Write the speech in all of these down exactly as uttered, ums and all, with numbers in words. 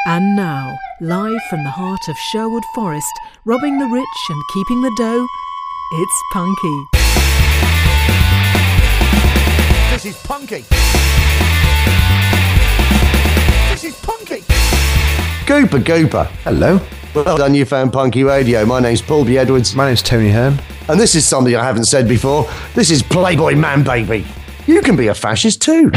And now, live from the heart of Sherwood Forest, robbing the rich and keeping the dough, it's Punky. This is Punky. This is Punky. Gooper Gooper. Hello. Well done, you found Punky Radio. My name's Paul B. Edwards. My name's Tony Hearn. And this is something I haven't said before. This is Playboy Man Baby. You can be a fascist too.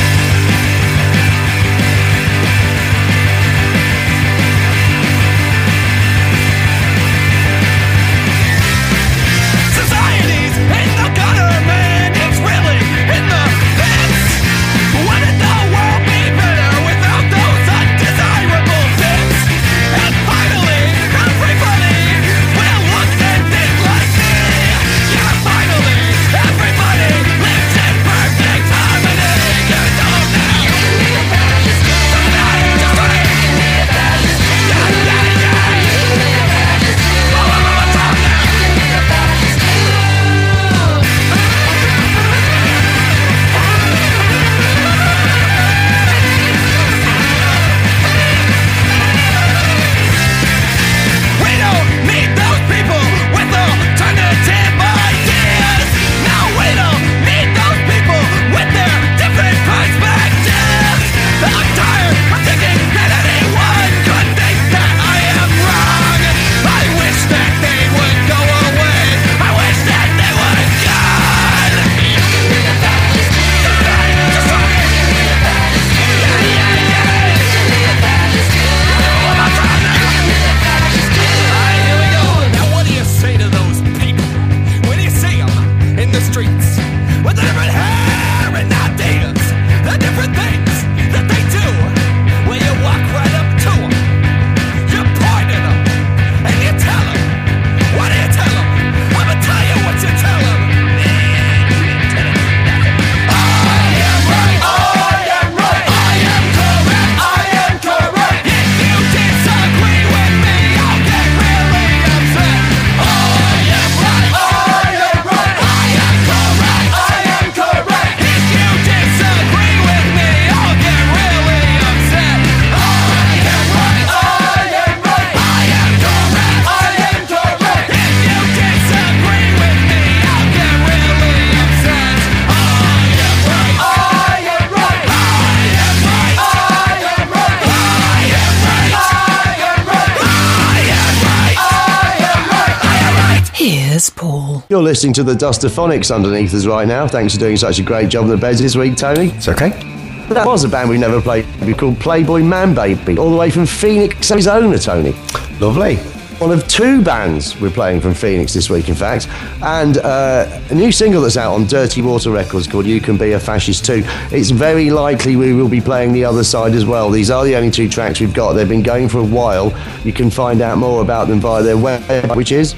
Paul. You're listening to the Dustophonics underneath us right now. Thanks for doing such a great job on the beds this week, Tony. It's okay. That was a band we never played. We called Playboy Man Baby, all the way from Phoenix, Arizona, Tony. Lovely. One of two bands we're playing from Phoenix this week, in fact. And uh, a new single that's out on Dirty Water Records called You Can Be a Fascist Too. It's very likely we will be playing the other side as well. These are the only two tracks we've got. They've been going for a while. You can find out more about them via their website, which is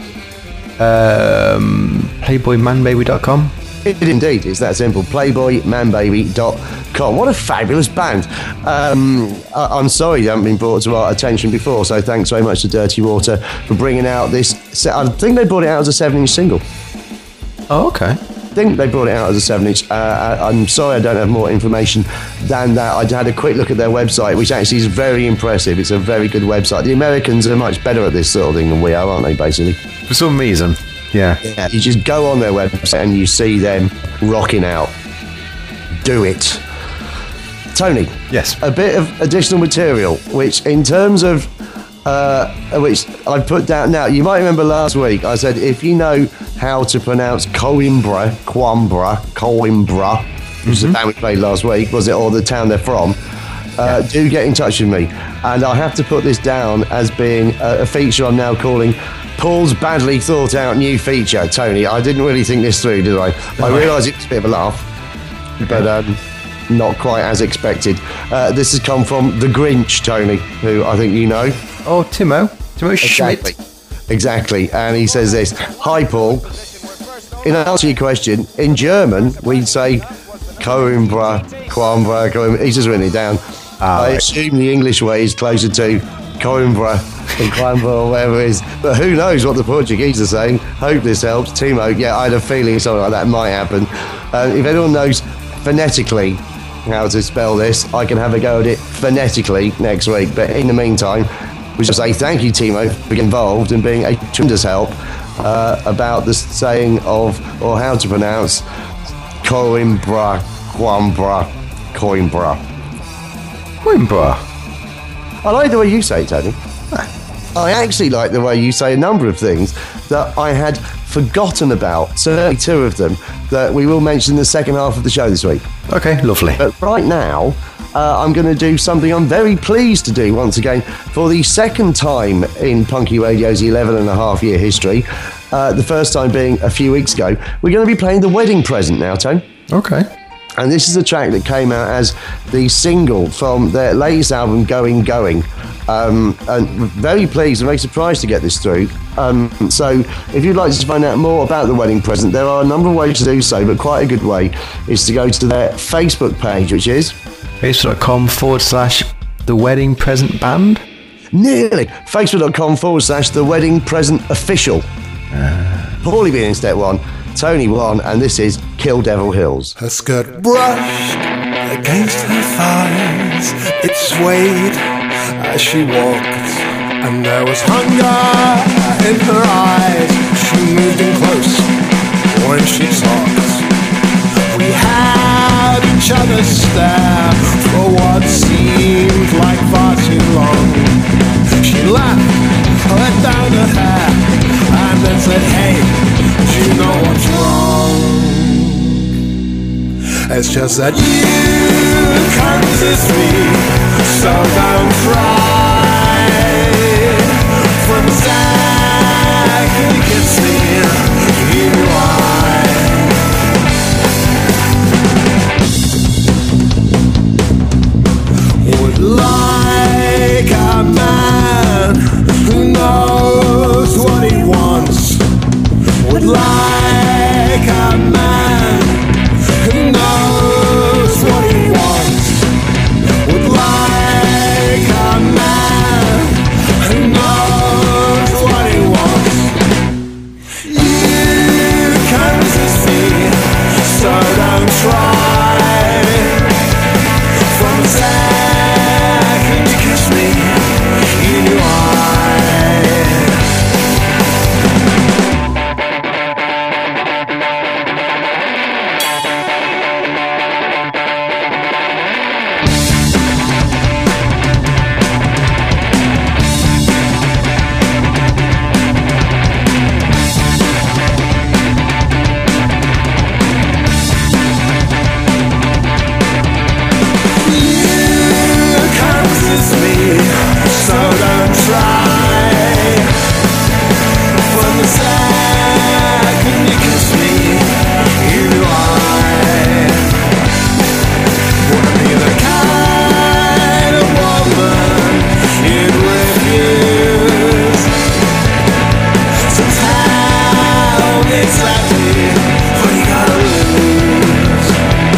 Um, playboy man baby dot com. It indeed, it's that simple. playboy man baby dot com. What a fabulous band. Um, I- I'm sorry they haven't been brought to our attention before, so thanks very much to Dirty Water for bringing out this. Se- I think they brought it out as a seven inch single. Oh, okay. I think they brought it out as a seven inch. Uh, I- I'm sorry I don't have more information than that. I had a quick look at their website, which actually is very impressive. It's a very good website. The Americans are much better at this sort of thing than we are, aren't they, basically? For some reason, yeah. Yeah, you just go on their website and you see them rocking out. Do it. Tony. Yes. A bit of additional material, which in terms of, uh, which I put down now, you might remember last week, I said, if you know how to pronounce Coimbra, Coimbra, Coimbra, which mm-hmm. is the band we played last week, was it, or the town they're from, uh, yeah. do get in touch with me. And I have to put this down as being a, a feature I'm now calling Paul's badly thought out new feature. Tony, I didn't really think this through, did I? No. I realised it was a bit of a laugh, okay. but um, not quite as expected. Uh, this has come from The Grinch, Tony, who I think you know. Oh, Timo. Timo Schmidt. Exactly. Exactly. And he says this: Hi, Paul. In answer to your question, in German, we'd say Coimbra, Coimbra, Coimbra. He's just written it down. Ah, I right. assume the English way is closer to Coimbra than Coimbra or whatever it is. But who knows what the Portuguese are saying. Hope this helps. Timo, yeah, I had a feeling something like that might happen. Uh, if anyone knows phonetically how to spell this, I can have a go at it phonetically next week. But in the meantime, we should say thank you, Timo, for being involved and being a tremendous help uh, about the saying of, or how to pronounce, Coimbra, Coimbra, Coimbra. Coimbra. I like the way you say it, Tony. I actually like the way you say a number of things that I had forgotten about, certainly two of them, that we will mention in the second half of the show this week. Okay, lovely. But right now, uh, I'm going to do something I'm very pleased to do once again for the second time in Punky Radio's eleven and a half year history. Uh, the first time being a few weeks ago. We're going to be playing The Wedding Present now, Tone. Okay. And this is a track that came out as the single from their latest album, Going Going. Um, and very pleased and very surprised to get this through. Um, so if you'd like to find out more about The Wedding Present, there are a number of ways to do so, but quite a good way is to go to their Facebook page, which is Facebook.com forward slash The Wedding Present Band. nearly Facebook.com forward slash The Wedding Present Official. Uh. Paulie being in step one, Tony one, and this is Kill Devil Hills. Her skirt brushed against her thighs. It swayed as she walked, and there was hunger in her eyes. She moved in close when she talked. We had each other stare for what seemed like far too long. She laughed, let down her hair, and then said, "Hey, do you know what's wrong? It's just that you can't resist me, so don't try. From the second you kiss me, you knew I would like a man who knows what he wants. Would like a man who knows what he wants. Would like a man who knows what he wants. You can't resist me, so don't try. From the second you kiss me, you knew I. So don't try. From the second you kiss me, you knew I wanna be the kind of woman you'd refuse. So tell me exactly what you gotta lose.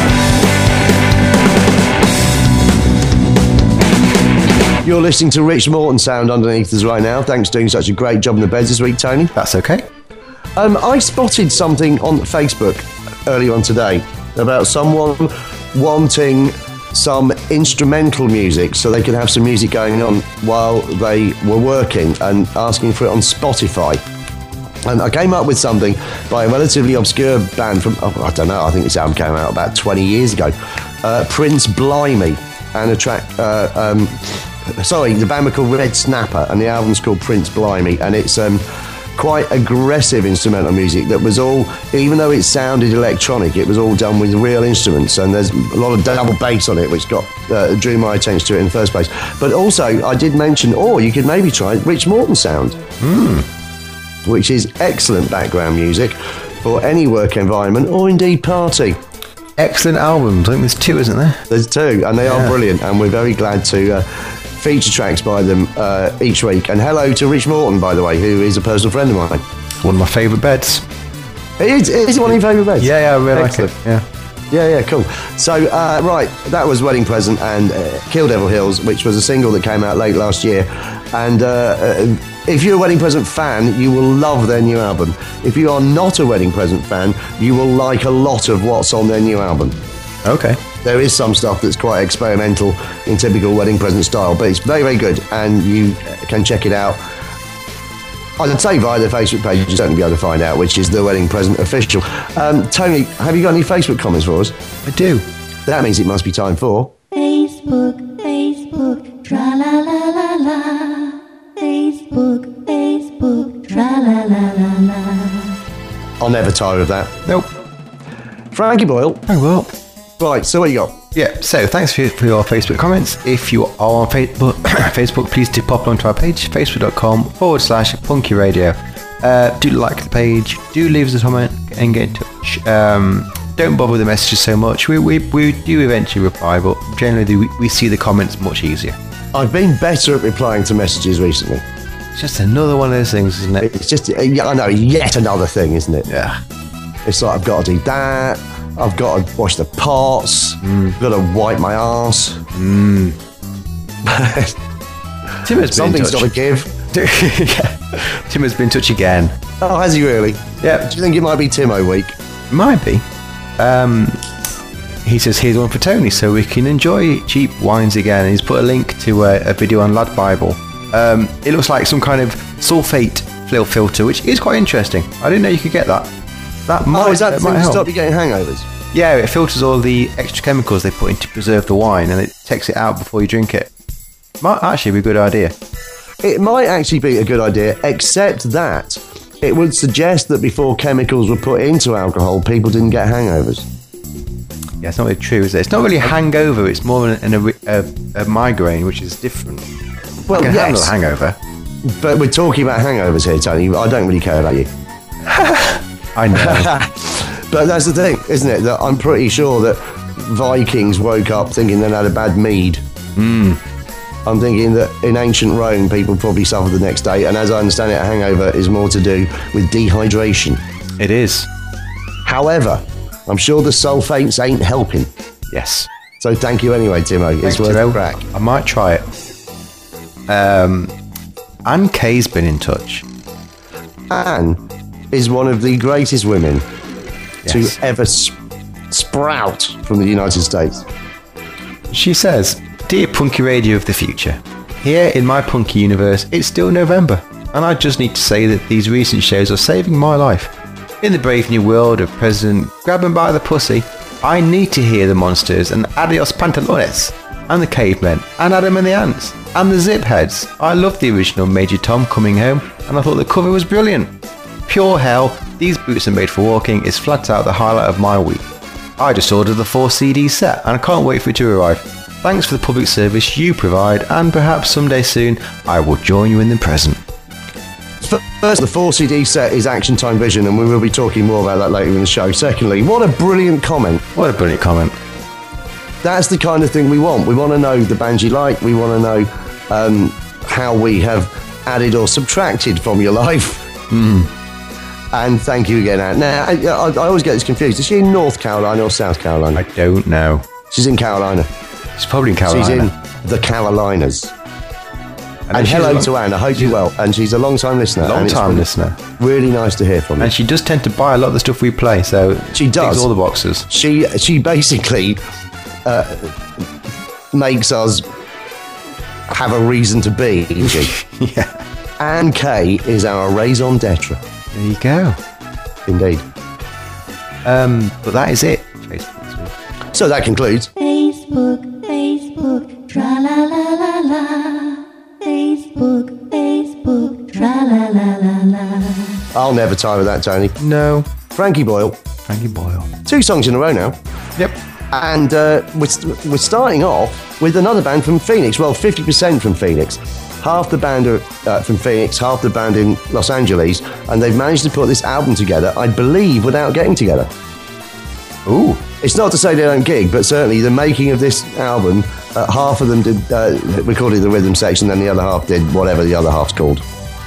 You're listening to Rich Morton sound underneath us right now. Thanks for doing such a great job in the beds this week, Tony. That's okay. Um, I spotted something on Facebook earlier on today about someone wanting some instrumental music so they could have some music going on while they were working and asking for it on Spotify. And I came up with something by a relatively obscure band from, oh, I don't know, I think this album came out about twenty years ago. Uh, Prince Blimey, and a track... Uh, um, Sorry, the band were called Red Snapper, and the album's called Prince Blimey, and it's um, quite aggressive instrumental music that was all, even though it sounded electronic, it was all done with real instruments, and there's a lot of double bass on it, which got uh, drew my attention to it in the first place. But also, I did mention, or you could maybe try Rich Morton sound, Mm. which is excellent background music for any work environment, or indeed party. Excellent albums. I think there's two, isn't there? There's two, and they Yeah. are brilliant, and we're very glad to uh, feature tracks by them uh, each week. And hello to Rich Morton, by the way, who is a personal friend of mine. One of my favourite beds. Is, is it one of your favourite beds? Yeah, yeah, I really Excellent. like it. Yeah. Yeah, yeah, cool. So, uh, right, that was Wedding Present and uh, Kill Devil Hills, which was a single that came out late last year. And uh, uh, if you're a Wedding Present fan, you will love their new album. If you are not a Wedding Present fan, you will like a lot of what's on their new album. Okay. There is some stuff that's quite experimental in typical wedding present style, but it's very, very good, and you can check it out. I'd say via the Facebook page, you'll certainly be able to find out, which is The Wedding Present Official. Um, Tony, have you got any Facebook comments for us? I do. That means it must be time for... Facebook, Facebook, tra-la-la-la-la. Facebook, Facebook, tra-la-la-la-la. I'll never tire of that. Nope. Frankie Boyle. Oh, well. Right, so what you got? Yeah, so thanks for, for your Facebook comments. If you are on Facebook, Facebook please do pop onto our page, facebook.com forward slash punky radio. Uh, do like the page, do leave us a comment and get in touch. Um, don't bother with the messages so much. We, we, we do eventually reply, but generally we, we see the comments much easier. I've been better at replying to messages recently. It's just another one of those things, isn't it? It's just, yeah, I know, yet another thing, isn't it? Yeah. It's like, I've got to do that. I've got to wash the pots. Mm. I've got to wipe my arse. Mm. Tim has been Something's in touch. got to give. Yeah. Tim has been in touch again. Oh, has he really? Yeah. Do you think it might be Timo week? Might be. Um, he says, here's one for Tony, so we can enjoy cheap wines again. He's put a link to a, a video on Lad Bible. Um, it looks like some kind of sulfate fil- filter, which is quite interesting. I didn't know you could get that. That might, oh, is that that the might thing to help. stop you getting hangovers? Yeah, it filters all the extra chemicals they put in to preserve the wine, and it takes it out before you drink it. Might actually be a good idea. It might actually be a good idea, except that it would suggest that before chemicals were put into alcohol, people didn't get hangovers. Yeah, it's not really true, is it? It's not really a hangover, it's more an, an, a, a migraine, which is different. Well, I can handle yes, a hangover. but we're talking about hangovers here, Tony. I don't really care about you. I know. But that's the thing, isn't it? That I'm pretty sure that Vikings woke up thinking they had a bad mead. Mm. I'm thinking that in ancient Rome, people probably suffered the next day, and as I understand it, a hangover is more to do with dehydration. It is. However, I'm sure the sulfates ain't helping. Yes. So thank you anyway, Timo. It's Thanks, worth Timo. a crack. I might try it. Um, Anne Kay's been in touch. Anne is one of the greatest women Yes. to ever sp- sprout from the United States. She says, Dear Punky Radio of the future, here in my punky universe, it's still November, and I just need to say that these recent shows are saving my life. In the brave new world of President Grab 'em by the Pussy, I need to hear the Monsters and Adios Pantalones, and the Cavemen, and Adam and the Ants, and the Zip Heads. I loved the original Major Tom Coming Home, and I thought the cover was brilliant. Pure hell, These Boots Are Made for Walking is flat out the highlight of my week. I just ordered the four C D set and I can't wait for it to arrive. Thanks for the public service you provide, and perhaps someday soon I will join you in the present. First, the four C D set is Action Time Vision, and we will be talking more about that later in the show. Secondly, what a brilliant comment. What a brilliant comment. That's the kind of thing we want. We want to know the bands you like. We want to know um, how we have added or subtracted from your life. Mm. And thank you again, Anne. Now, I, I, I always get this confused. Is she in North Carolina or South Carolina? I don't know. She's in Carolina. She's probably in Carolina. She's in the Carolinas. And, And she's hello a long- to Anne. I hope you're well. And she's a long-time listener. Long and it's time really- listener. Really nice to hear from you. And she does tend to buy a lot of the stuff we play, so She does. ticks all the boxes. She she basically uh, makes us have a reason to be, isn't she? Yeah. Anne Kay is our raison d'etre. There you go. Indeed. Um, but that is it. Facebook. So that concludes. Facebook, Facebook, tra-la-la-la-la. Facebook, Facebook, tra-la-la-la-la. I'll never tire of that, Tony. No. Frankie Boyle. Frankie Boyle. Two songs in a row now. Yep. And uh, we're, we're starting off with another band from Phoenix. Well, fifty percent from Phoenix. Half the band are uh, from Phoenix, half the band in Los Angeles. And they've managed to put this album together, I believe, without getting together. Ooh. It's not to say they don't gig, but certainly the making of this album, uh, half of them did uh, recorded the rhythm section, and the other half did whatever the other half's called.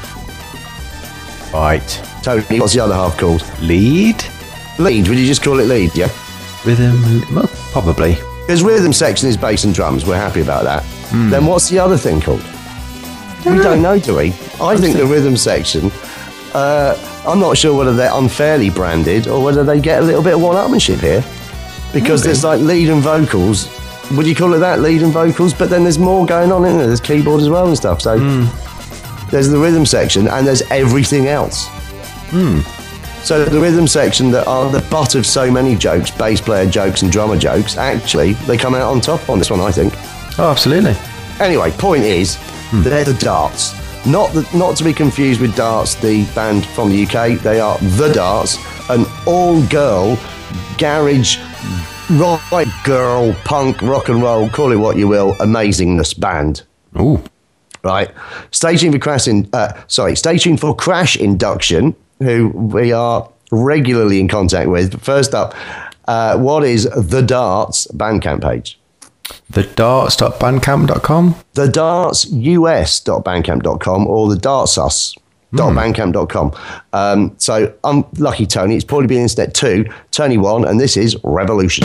Right. Tony, what's the other half called? Lead? Lead. Would you just call it lead, yeah? Rhythm? Well, probably. Because rhythm section is bass and drums. We're happy about that. Mm. Then what's the other thing called? We don't know, do we? I think the rhythm section, uh, I'm not sure whether they're unfairly branded or whether they get a little bit of one-upmanship here. because Okay. there's like lead and vocals. Would you call it that, lead and vocals? But then there's more going on, isn't there? There's keyboard as well and stuff. So there's the rhythm section and there's everything else. So the rhythm section that are the butt of so many jokes, bass player jokes and drummer jokes, actually, they come out on top on this one, I think. Oh, absolutely. Anyway, point is, they're the Darts. Not the, not to be confused with Darts, the band from the U K. They are the Darts, an all-girl garage, right girl, punk, rock and roll, call it what you will, amazingness band. Ooh. Right. Stay tuned for Crash in, uh, sorry, stay tuned for Crash Induction, who we are regularly in contact with. But first up, uh, what is the Darts Bandcamp page? the darts dot bandcamp dot com. the darts u s dot bandcamp dot com or the dartsus dot bandcamp dot com. Um, so I'm lucky Tony, it's probably been internet two, Tony one, and this is Revolution.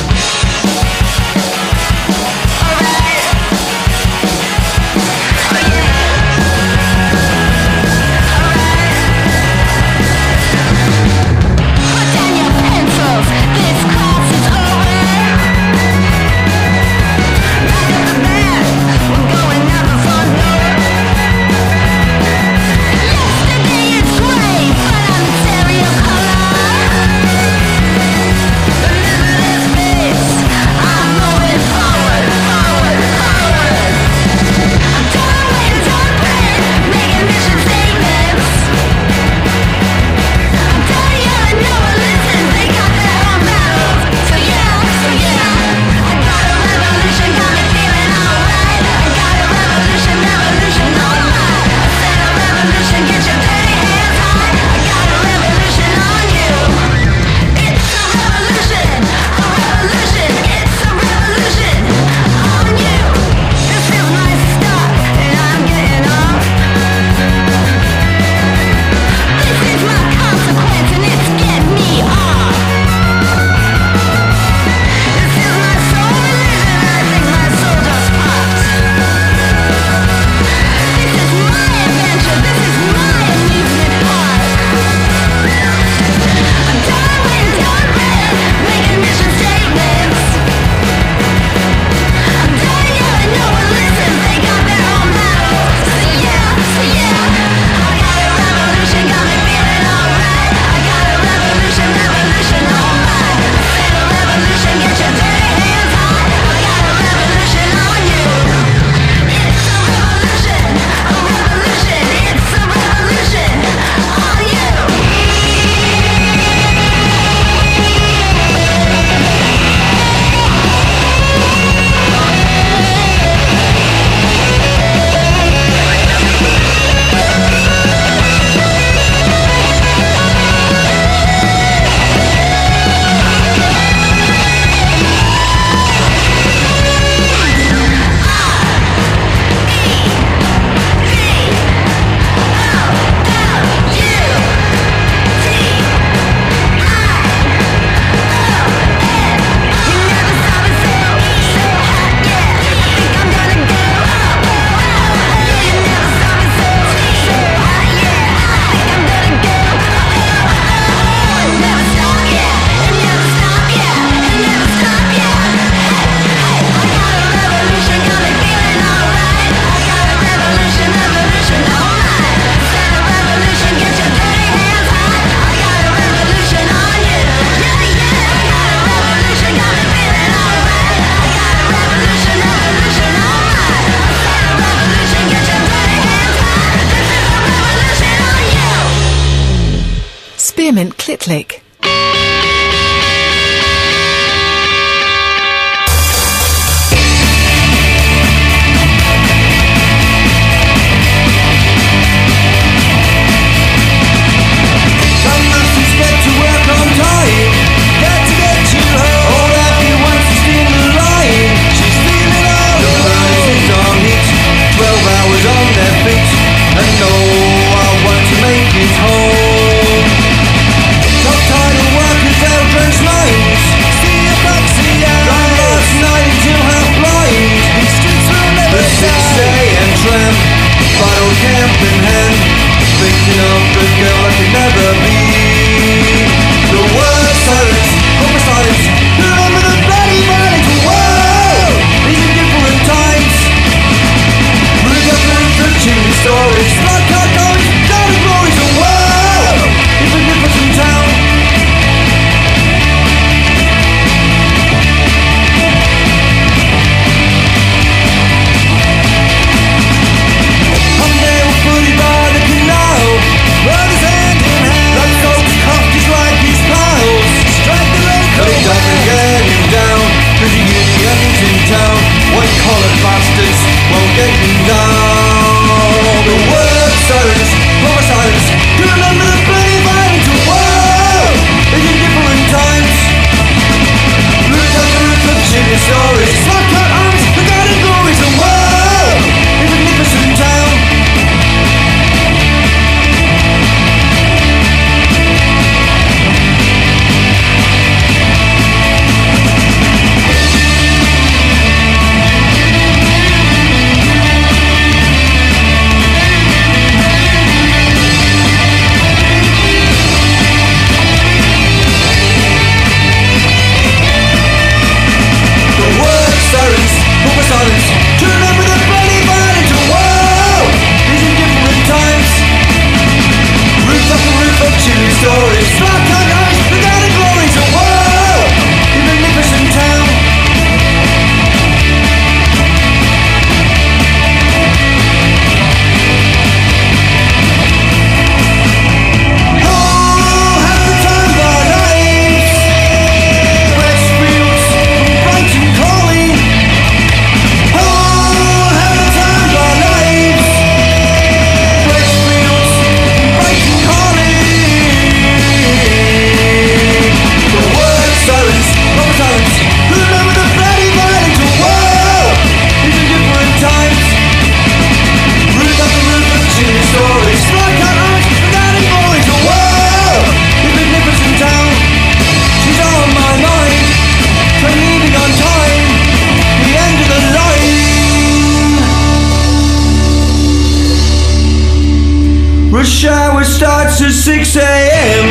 Spearmint Click-Click. And no, I want to make it home. Sometimes starts at six a.m.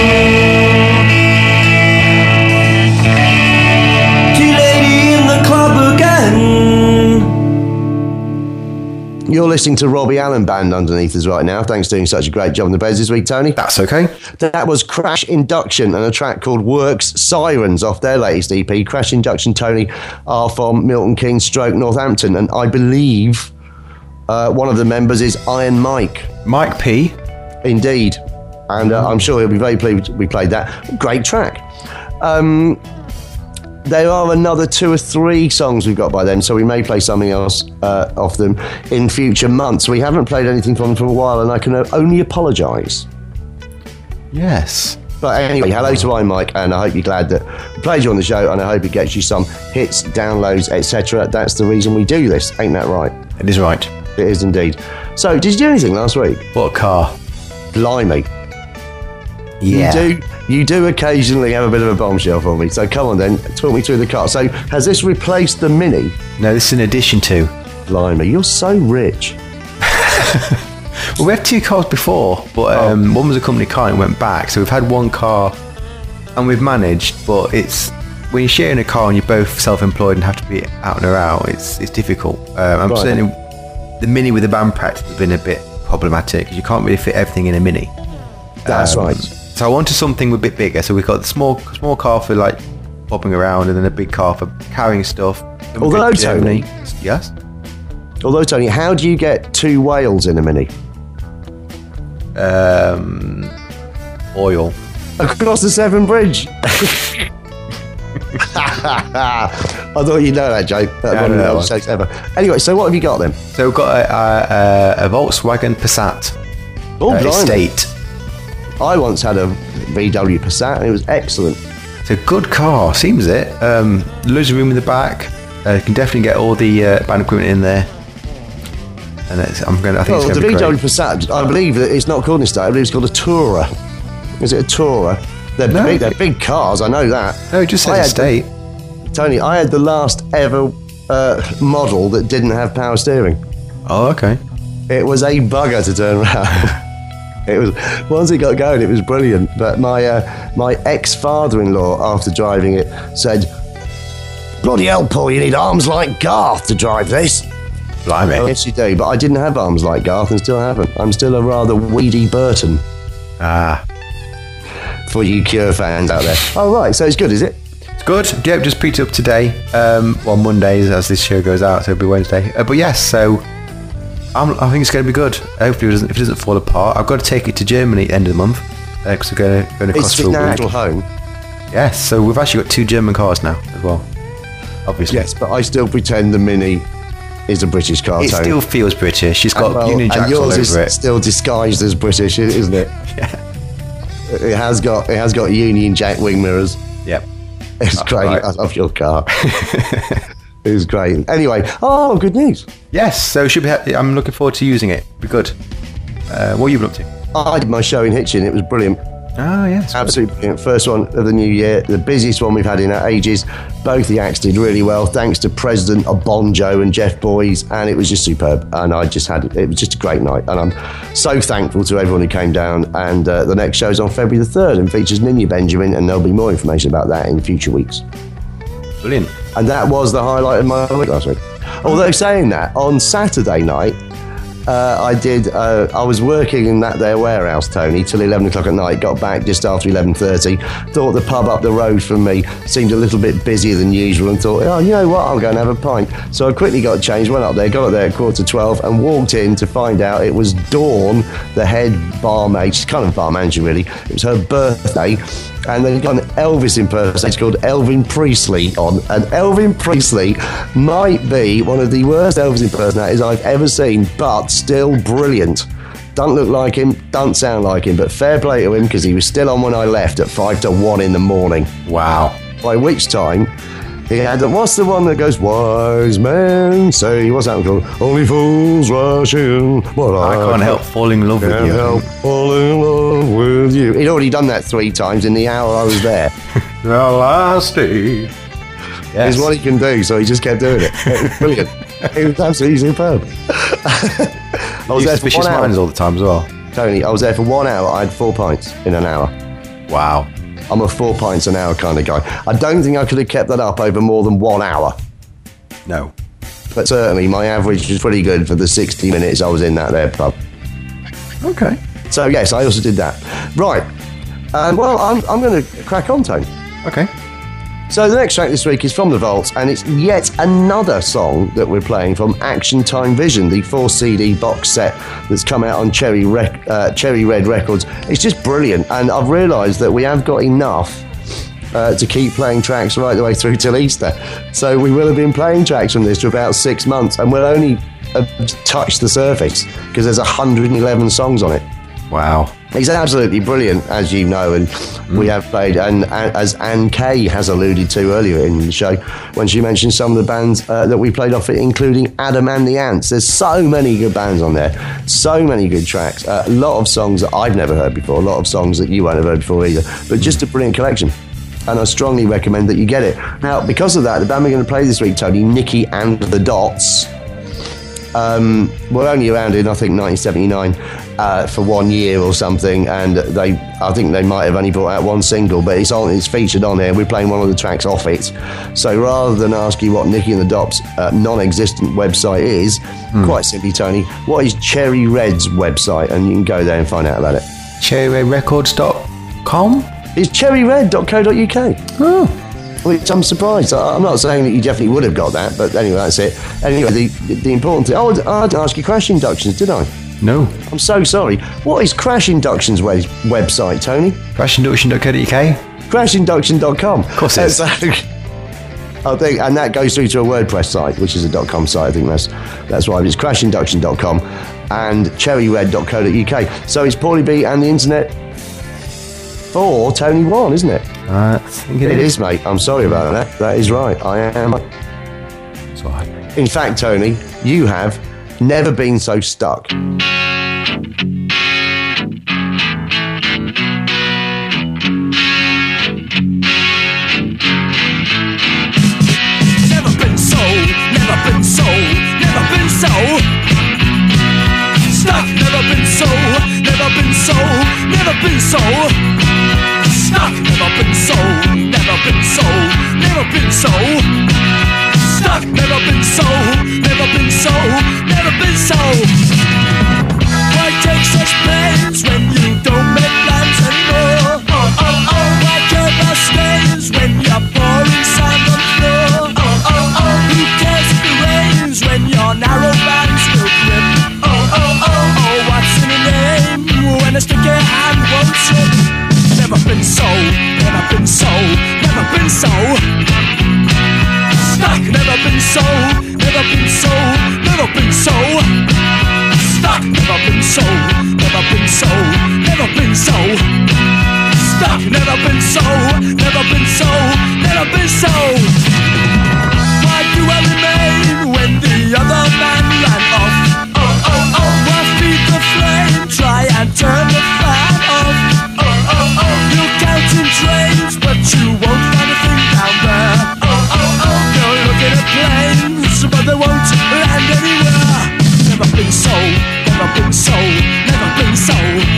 Tea lady in the club again. You're listening to Robbie Allen Band underneath us right now. Thanks for doing such a great job on the beds this week, Tony. That's okay. That was Crash Induction and a track called Works Sirens off their latest E P. Crash Induction, Tony, are from Milton Keynes stroke Northampton, and I believe uh, one of the members is Iron Mike. Mike P. Indeed. And uh, I'm sure he'll be very pleased we played that. Great track. Um, there are another two or three songs we've got by them, so we may play something else uh, off them in future months. We haven't played anything from them for a while, and I can only apologise. Yes. But anyway, hello to Iron Mike, and I hope you're glad that we played you on the show, and I hope it gets you some hits, downloads, et cetera. That's the reason we do this. Ain't that right? It is right. It is indeed. So, did you do anything last week? What car? Blimey. Yeah. You do, you do occasionally have a bit of a bombshell for me. So come on then, talk me through the car. So has this replaced the Mini? No, this is in addition to. Blimey, you're so rich. Well, we had two cars before, but um, oh. one was a company car and went back. So we've had one car and we've managed, but it's when you're sharing a car and you're both self-employed and have to be out and around, it's it's difficult. Um, I'm right. certainly the Mini with the band practice has been a bit problematic because you can't really fit everything in a Mini. That's um, right. So I wanted something a bit bigger. So we've got the small small car for like bobbing around, and then a big car for carrying stuff. Although Tony, yes. Although Tony, how do you get two whales in a Mini? Um, oil across the Severn Bridge. I thought you'd know that joke. That yeah, one of the that oldest jokes ever. Anyway, so what have you got then? So we've got a, a, a Volkswagen Passat oh, uh, estate. I once had a V W Passat and it was excellent. It's a good car, seems it. Um, loads of room in the back. Uh, you can definitely get all the uh, band equipment in there. And it's, I'm going. I think well, it's the going to be V W great. Passat. I believe that it's not called an estate. I believe it's called a Tourer. Is it a Tourer? They're No. big. They're big cars. I know that. No, it just I says had- estate. Tony, I had the last ever uh, model that didn't have power steering. Oh, okay. It was a bugger to turn around. It was once it got going, it was brilliant. But my uh, my ex-father-in-law, after driving it, said, "Bloody hell, Paul, you need arms like Garth to drive this." Blimey. Oh, yes, you do. But I didn't have arms like Garth, and still haven't. I'm still a rather weedy Burton. Ah, for you Cure fans out there. Oh right, so it's good, is it? it's good. Yep, just preached up today. Um, well, Mondays as this show goes out, so it'll be Wednesday. Uh, but yes, so I'm, I think it's going to be good. Hopefully, it doesn't, if it doesn't fall apart, I've got to take it to Germany at the end of the month because we're going to, going across It's for the a week. actual home. Yes, so we've actually got two German cars now as well. Obviously, Yes, but I still pretend the Mini is a British car. it Tony. still feels British. It's got And well, Union and Jacks all yours is over it. still disguised as British, isn't it? Yeah. It has got it has got Union Jack wing mirrors. Yep. It's Oh, great. right. I love your car. It was great. Anyway, oh, good news. Yes, so should be. Ha- I'm looking forward to using it. Be good. Uh, what are you been up to? I did my show in Hitchin. It was brilliant. Oh yes, Absolutely brilliant. First one of the new year, the busiest one we've had in ages. Both the acts did really well, thanks to President Obonjo and Jeff Boys, and it was just superb. And I just had it was just a great night, and I'm so thankful to everyone who came down. And uh, the next show is on February the third and features Ninya Benjamin, and there'll be more information about that in future weeks. brilliant. And that was the highlight of my week last week. Although saying that, on Saturday night, uh, I did. Uh, I was working in that there warehouse, Tony, till eleven o'clock at night. Got back just after eleven thirty. Thought the pub up the road from me seemed a little bit busier than usual, and thought, oh, you know what? I'll go and have a pint. So I quickly got changed, went up there, got up there at quarter to twelve, and walked in to find out it was Dawn, the head barmaid. She's kind of bar manager, really. It was her birthday. And they've got an Elvis impersonator called Elvin Priestley on. And Elvin Priestley might be one of the worst Elvis impersonators I've ever seen, but still brilliant. Don't look like him, don't sound like him, but fair play to him because he was still on when I left at five to one in the morning. Wow. By which time, he had, what's the one that goes, wise men say, what's that one called? Only fools rush in. What I can't help falling in love with Can't you. help falling in love with you. He'd already done that three times in the hour I was there. The last day. Yes. Is what he can do, so he just kept doing it. It was brilliant. It was absolutely superb. I was there for Suspicious one hour. minds all the time as well. Tony, I was there for one hour. I had four pints in an hour. Wow. I'm a four pints an hour kind of guy. I don't think I could have kept that up over more than one hour. No. But certainly my average was pretty good for the sixty minutes I was in that there pub. Okay. So yes, I also did that. Right. Um, well, I'm, I'm going to crack on, Tony. Okay. So the next track this week is from The Vaults, and it's yet another song that we're playing from Action Time Vision, the four C D box set that's come out on Cherry, Rec- uh, Cherry Red Records. It's just brilliant, and I've realised that we have got enough uh, to keep playing tracks right the way through till Easter. So we will have been playing tracks from this for about six months, and we'll only have touched the surface because there's one hundred eleven songs on it. Wow. It's absolutely brilliant, as you know, and mm. we have played, and, and as Anne Kay has alluded to earlier in the show, when she mentioned some of the bands uh, that we played off it, including Adam and the Ants. There's so many good bands on there, so many good tracks, uh, a lot of songs that I've never heard before, a lot of songs that you won't have heard before either, but just a brilliant collection. And I strongly recommend that you get it. Now, because of that, the band we're going to play this week, Tony, Nicky and the Dots, um, were only around in, I think, nineteen seventy-nine uh, for one year or something, and they, I think they might have only brought out one single, but it's on, it's featured on here. We're playing one of the tracks off it. So rather than ask you what Nicky and the Dots' uh, non-existent website is, mm. quite simply, Tony, what is Cherry Red's website? And you can go there and find out about it. cherry red records dot com? It's cherry red dot co dot uk. Oh. Which I'm surprised. I'm not saying that you definitely would have got that, but anyway, that's it. Anyway, the the important thing... Oh, I didn't ask you Crash Inductions, did I? No. I'm so sorry. What is Crash Inductions' web- website, Tony? crash induction dot co dot uk? crash induction dot com. Of course it is. So, I think, and that goes through to a WordPress site, which is a .com site. I think that's that's right. It's crash induction dot com and cherry red dot co dot uk. So it's Paulie B and the internet for Tony One, isn't it? Uh, I think it, it is. is, mate. I'm sorry about that. That is right. I am. It's all right. In fact, Tony, you have never been so stuck. Never been so, never been so, never been so stuck. Never been so, never been so, never been so stuck. Never been so, never been so, never been so stuck. Never been so, never been so, never been so. Why take such pains when you don't make plans anymore? Oh, oh, oh. Why care about stains when you're pouring sand on the floor? Oh, oh, oh. Who cares if it rains when your narrow bands will grip? Oh, oh, oh. Oh, what's in a name when a sticky hand won't slip? Never been so, never been so, never been so stuck. Never been so, never been so, never been so stuck. Never been so, never been so, never been so stuck. Never been so, never been so, never been so. Why do I remain when the other man ran off? Oh, oh, oh. Why feed the flame, try and turn the fan off? Oh, oh, oh. You're counting trains, but you won't find a thing down there. Oh, oh, oh. You're looking at planes, but they won't land anywhere. Never been so, never been so, never been so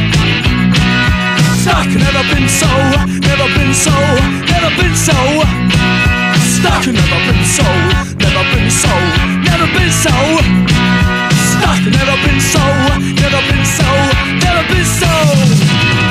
stuck. Never been so, never been so, never been so stuck. Never been so, never been so, never been so stuck. Never been so, never been so, never been so.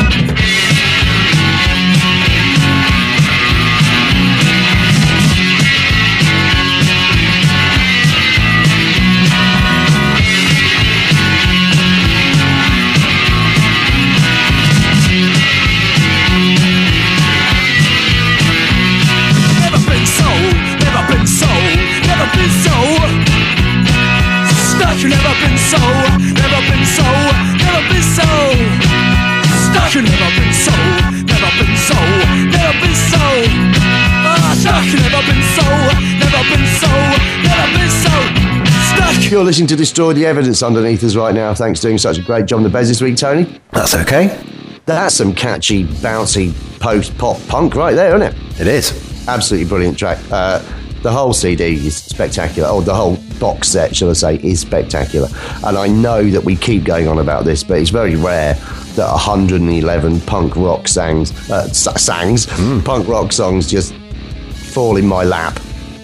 Never been so, never been so, never been so stuck. Never been so, never been so, never been so ah, stuck. Never been so, never been so, never been so stuck. You're listening to Destroy the Evidence underneath us right now. Thanks for doing such a great job on the Bez this week, Tony. That's okay. That's some catchy, bouncy post-pop punk right there, isn't it? It is. Absolutely brilliant track. Uh, The whole C D is spectacular. Oh, the whole box set, shall I say, is spectacular. And I know that we keep going on about this, but it's very rare that one hundred eleven punk rock songs, uh, sangs, mm. punk rock songs just fall in my lap.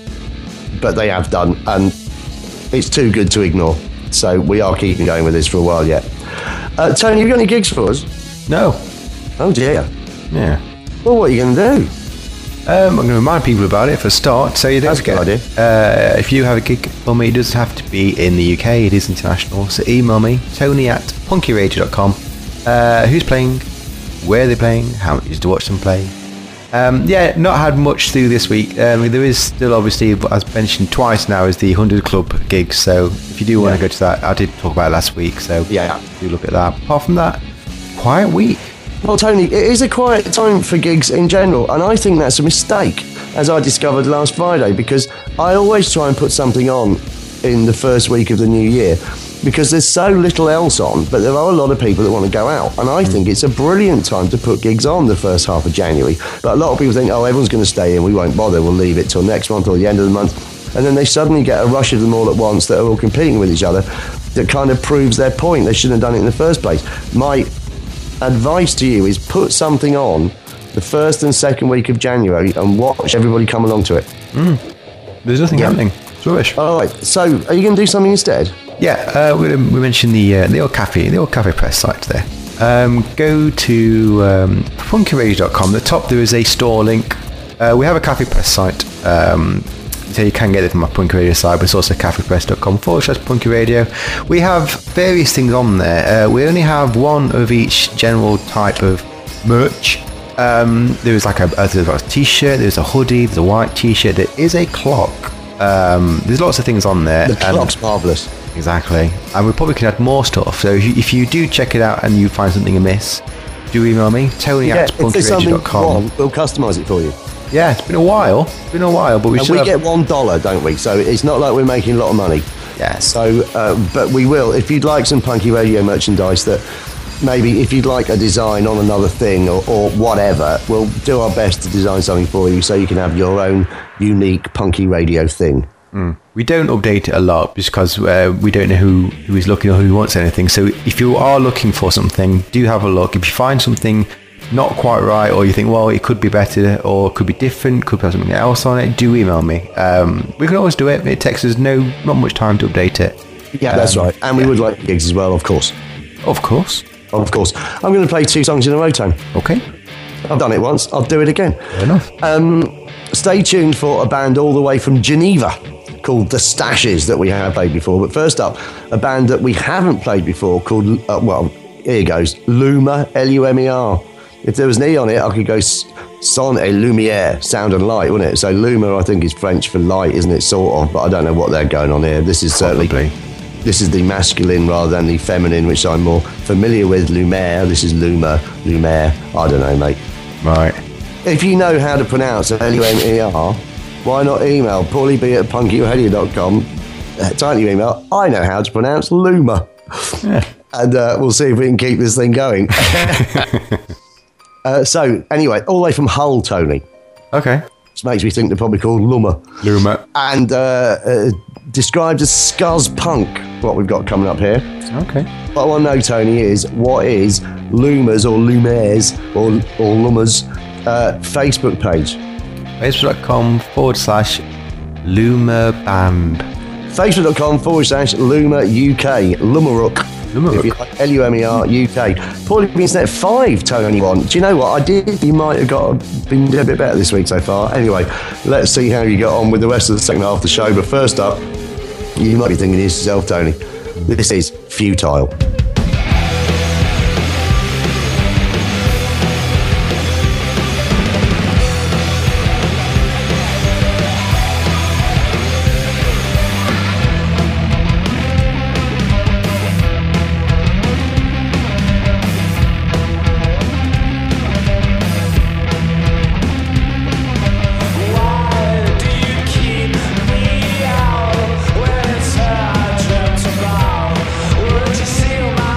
But they have done, and it's too good to ignore. So we are keeping going with this for a while yet. Uh, Tony, have you got any gigs for us? No. Oh dear. Yeah. Well, what are you going to do? Um, I'm going to remind people about it for a start, so you don't That's a good forget. Uh, if you have a gig for me, it doesn't have to be in the U K, it is international. So email me, Tony at punky radio dot com. Uh, who's playing? Where are they playing? How much is to watch them play? Um, yeah, not had much through this week. Um, there is still, obviously, as mentioned twice now, is the one hundred Club gigs. So if you do want yeah. to go to that, I did talk about it last week. So yeah, do look at that. Apart from that, quiet week. Well, Tony, it is a quiet time for gigs in general, and I think that's a mistake, as I discovered last Friday, because I always try and put something on in the first week of the new year, because there's so little else on, but there are a lot of people that want to go out, and I mm. think it's a brilliant time to put gigs on the first half of January. But a lot of people think, oh, everyone's going to stay in, we won't bother, we'll leave it till next month or the end of the month, and then they suddenly get a rush of them all at once that are all competing with each other that kind of proves their point. They shouldn't have done it in the first place. My advice to you is put something on the first and second week of January and watch everybody come along to it. Mm. There's nothing yeah. happening. It's rubbish. All right, so are you going to do something instead? Yeah, uh, we, we mentioned the uh, the old cafe, the old cafe press site there. Um, go to um, punky radio dot com. At the top there is a store link. Uh, we have a cafe press site, um, so you can get it from our Punky Radio site, but it's also cafepress.com forward slash Punky Radio. We have various things on there. Uh, we only have one of each general type of merch. Um, there's like a, a, there's a t-shirt, there's a hoodie, there's a white t-shirt, there is a clock. Um, there's lots of things on there. The clock's marvellous. Exactly. And we probably can add more stuff. So if you, if you do check it out and you find something amiss, do email me, Tony yeah, at punky radio dot com. We'll customise it for you. Yeah, it's been a while. It's been a while, but we and still we have... get one dollar, don't we? So it's not like we're making a lot of money. Yeah. So, uh, but we will. If you'd like some Punky Radio merchandise, that maybe if you'd like a design on another thing or, or whatever, we'll do our best to design something for you so you can have your own unique Punky Radio thing. Mm. We don't update it a lot just because uh, we don't know who, who is looking or who wants anything. So if you are looking for something, do have a look. If you find something not quite right, or you think, well, it could be better or could be different, could have something else on it, do email me. Um, we can always do it. It takes us no not much time to update it. Yeah, um, that's right. And we yeah. would like gigs as well, of course. Of course. Of course. I'm going to play two songs in a row, Tone. Okay. I've done it once. I'll do it again. Fair enough. Um, stay tuned for a band all the way from Geneva called The Stashes that we have played before. But first up, a band that we haven't played before called, uh, well, here goes, Lumer, L U M E R. If there was an E on it, I could go son et lumière, sound and light, wouldn't it? So Lumer, I think, is French for light, isn't it? Sort of, but I don't know what they're going on here. This is certainly, Probably. this is the masculine rather than the feminine, which I'm more familiar with. Lumière, this is Lumer, Lumière. I don't know, mate. Right. If you know how to pronounce L U M E R, why not email paulieb at punky radio dot com? Uh, tiny email, I know how to pronounce Lumer. Yeah. And uh, we'll see if we can keep this thing going. Uh, so, anyway, all the way from Hull, Tony. Okay. Which makes me think they're probably called Lummer. Lummer. And uh, uh, described as scuzz punk, what we've got coming up here. Okay. What I want to know, Tony, is what is Lumer's or Lumares or, or Lummer's uh, Facebook page? Facebook.com forward slash Lumer Band. Facebook.com forward slash Lumer U K. Lumeruk. If you like L U M E R U K. Paulie means that five, Tony one. Do you know what I did? You might have got been a bit better this week so far. Anyway, let's see how you get on with the rest of the second half of the show. But first up, you might be thinking to yourself, Tony, this is futile. See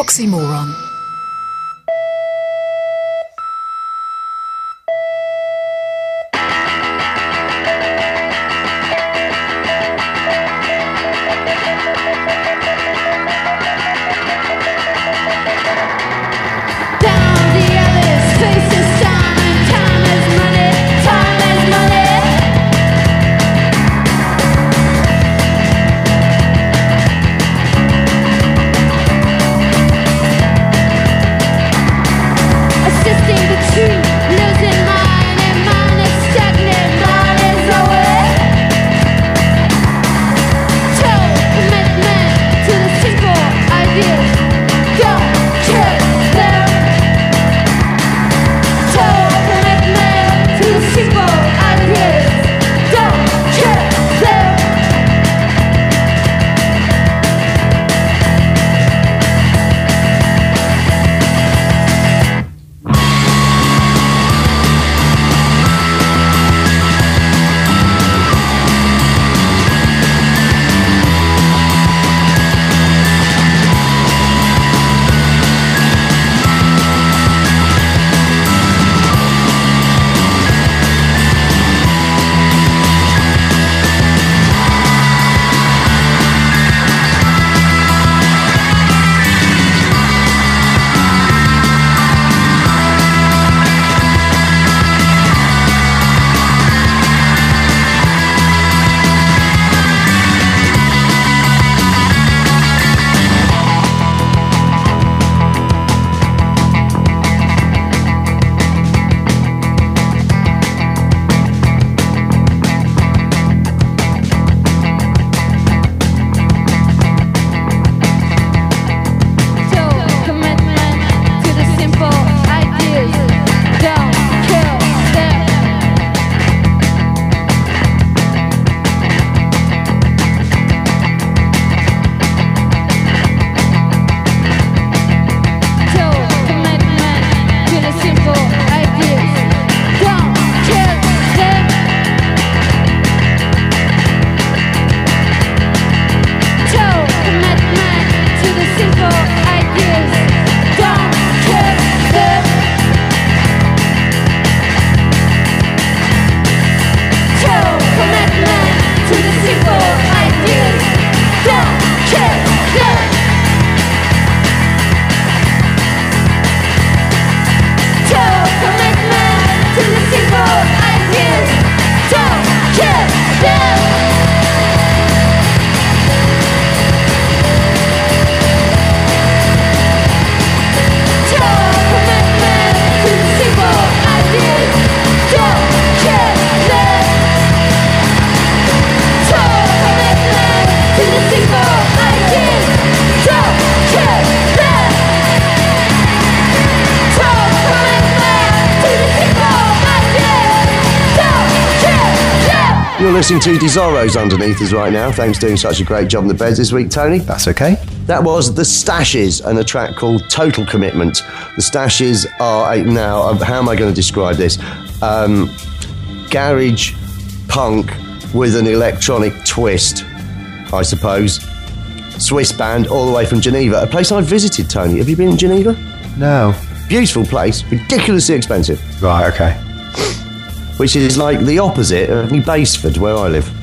Oxymoron. You're listening to Desoros underneath us right now. Thanks for doing such a great job on the beds this week, Tony. That's okay. That was The Stashes and a track called Total Commitment. The Stashes are, a, now, how am I going to describe this? Um, garage punk with an electronic twist, I suppose. Swiss band all the way from Geneva, a place I've visited, Tony. Have you been in Geneva? No. Beautiful place, ridiculously expensive. Right, okay. Which is like the opposite of New Basford, where I live.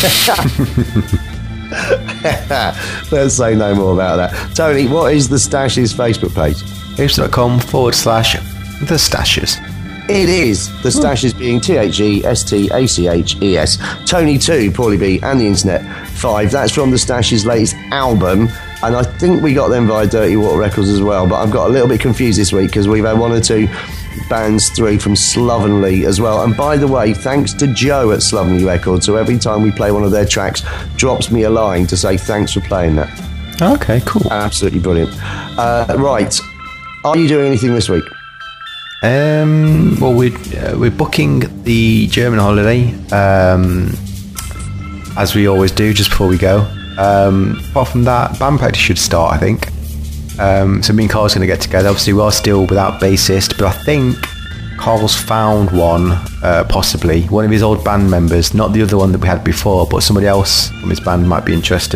Let's say no more about that. Tony, what is The Stashes Facebook page? Facebook.com forward slash The Stashes. It is. The Stashes being T H E S T A C H E S. Tony two, Paulie B, and the Internet five. That's from The Stashes' latest album. And I think we got them via Dirty Water Records as well. But I've got a little bit confused this week because we've had one or two bands through from Slovenly as well. And by the way, thanks to Joe at Slovenly Records, who every time we play one of their tracks drops me a line to say thanks for playing that. Okay, cool. Absolutely brilliant. Uh, right. Are you doing anything this week? Um, well, we're, uh, we're booking the German holiday, um, as we always do, just before we go. Um, apart from that, band practice should start, I think. Um, so me and Carl's going to get together. Obviously, we are still without bassist, but I think Carl's found one, uh, possibly. One of his old band members, not the other one that we had before, but somebody else from his band might be interested.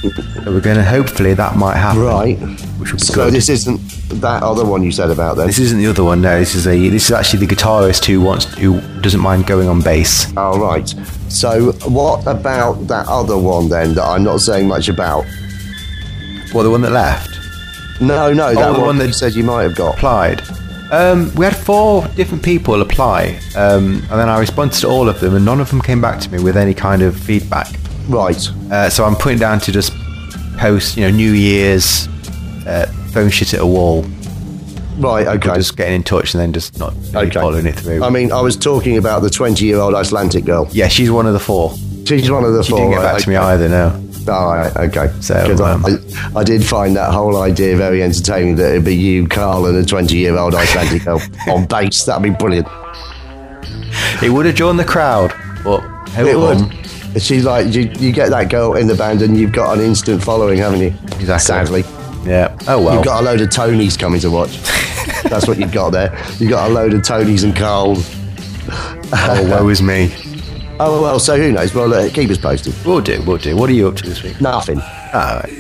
So we're going to, hopefully that might happen. Right. Which would be So good. this isn't that other one you said about then? This isn't the other one, no. This is a. This is actually the guitarist who wants, who doesn't mind going on bass. Oh, right. So what about that other one then that I'm not saying much about? Well, the one that left No, no, that the one, one that that- you said you might have got. applied. Um, we had four different people apply, um, and then I responded to all of them, and none of them came back to me with any kind of feedback. Right. Uh, so I'm putting down to just post, you know, New Year's, uh, phone shit at a wall, Right, okay. just getting in touch and then just not really Okay. following it through. I mean, I was talking about the twenty-year-old Icelandic girl. yeah, she's one of the four. She's one of the She four. didn't get right, back to me okay. either, no. All right, okay. So, 'Cause I- um, I, I did find that whole idea very entertaining, that it'd be you, Carl, and a twenty-year-old Icelandic girl on bass. That'd be brilliant. It would have joined the crowd, but how It come? would. She's like, you, you get that girl in the band and you've got an instant following, haven't you? Exactly. Sadly. Yeah. Oh well. You've got a load of Tonys coming to watch. That's what you've got there. You've got a load of Tonys and Carls. Oh, woe is me. Oh, well, so who knows? Well, uh, keep us posted. We'll do, we'll do. What are you up to this week? Nothing. All right.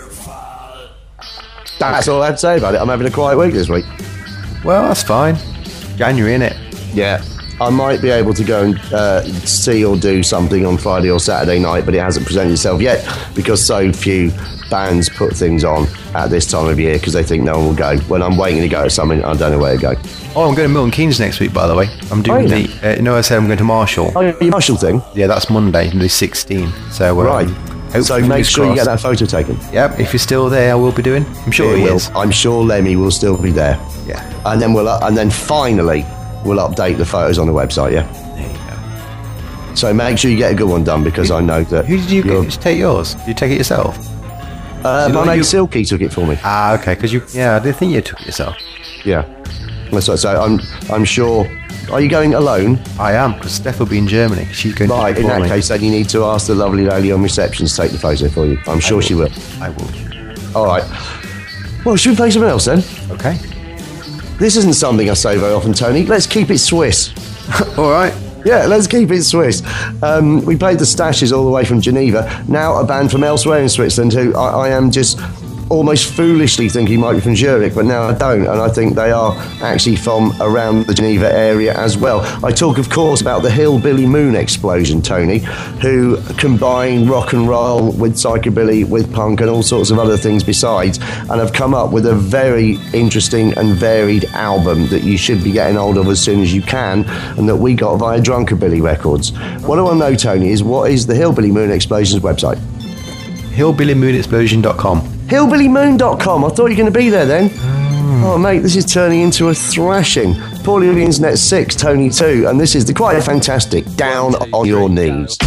That's all I have to say about it. I'm having a quiet week this week. Well, that's fine. January, innit? Yeah. I might be able to go and uh, see or do something on Friday or Saturday night, but it hasn't presented itself yet because so few bands put things on at this time of year because they think no one will go. When I'm waiting to go to something, I don't know where to go. Oh, I'm going to Milton Keynes next week, by the way. I'm doing Oh, the. yeah. Uh, you know, I said I'm going to Marshall. Oh, your Marshall thing? Yeah, that's Monday, the sixteenth. So, um, Right. hopefully, So make fingers sure you get crossed. that photo taken. Yep, if you're still there, I will be doing. I'm sure It he will. is. I'm sure Lemmy will still be there. Yeah. And then we'll, uh, and then finally, we'll update the photos on the website, yeah? There you go. So make sure you get a good one done because I know that... Who did you you're- get to take yours? Did you take it yourself? Uh, Did my not mate you- Silky took it for me. Ah, okay, because you. Yeah, I didn't think you took it yourself. Yeah. That's right. So I'm, I'm sure... Are you going alone? I am, because Steph will be in Germany. She's going Right, to in take it for that me. case, then you need to ask the lovely lady on reception to take the photo for you. I'm sure she will. I will. All right. Well, should we play something else then? Okay. This isn't something I say very often, Tony. Let's keep it Swiss. All right. Yeah, let's keep it Swiss. Um, we played the Stashes all the way from Geneva. Now a band from elsewhere in Switzerland who I, I am just almost foolishly thinking might be from Zurich, but now I don't, and I think they are actually from around the Geneva area as well. I talk, of course, about the Hillbilly Moon Explosion, Tony, who combine rock and roll with psychobilly, with punk, and all sorts of other things besides, and have come up with a very interesting and varied album that you should be getting hold of as soon as you can, and that we got via Drunkabilly Records. What I want to know, Tony, is what is the Hillbilly Moon Explosion's website? hillbilly moon explosion dot com. hillbilly moon dot com. I thought you were going to be there then. Oh, mate, this is turning into a thrashing. Paulie of the Internet six, Tony two, and this is the quite fantastic Down on Your Knees.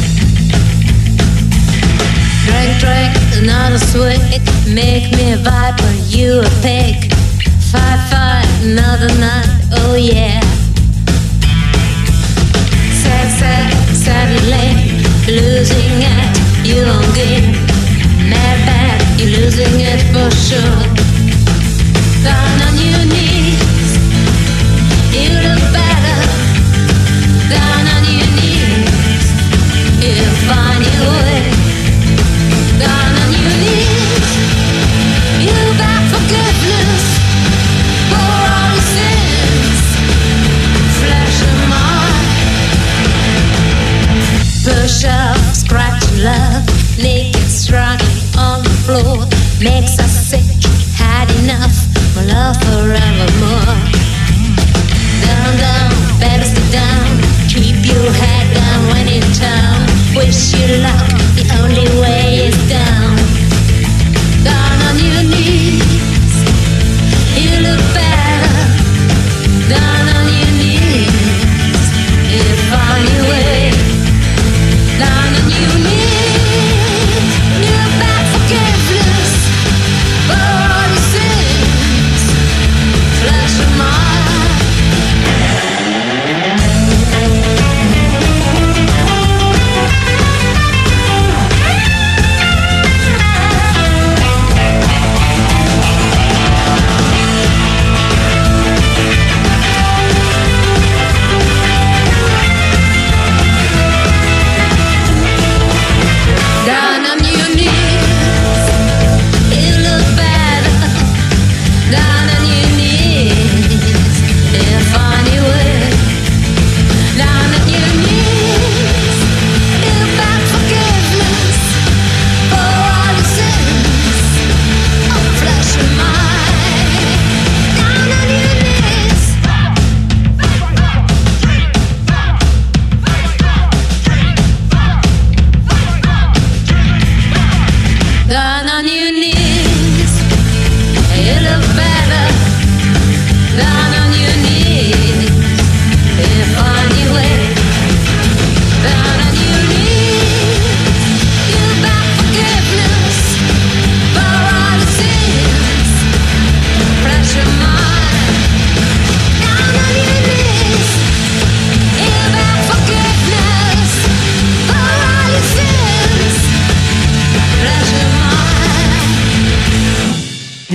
Drink, drink, another swig. Make me a viper, you a pig. Fight, fight, another night, oh yeah. Sad, sad, sadly, losing it, you don't get. Mad, bad, you're losing it for sure. Down on your knees, you look better. Down on your knees, you find your way. Down on your knees, you beg forgiveness for all your sins. Flesh and mind, push up, scratch love, naked struggling on the floor makes us sick. Had enough, my love forevermore. Down, down, better stay down. Keep your head down when in town. Wish you luck, the only way is down. Down on your knees, you look better. Down on your knees, you find your way. Down on your knees, you beg forgiveness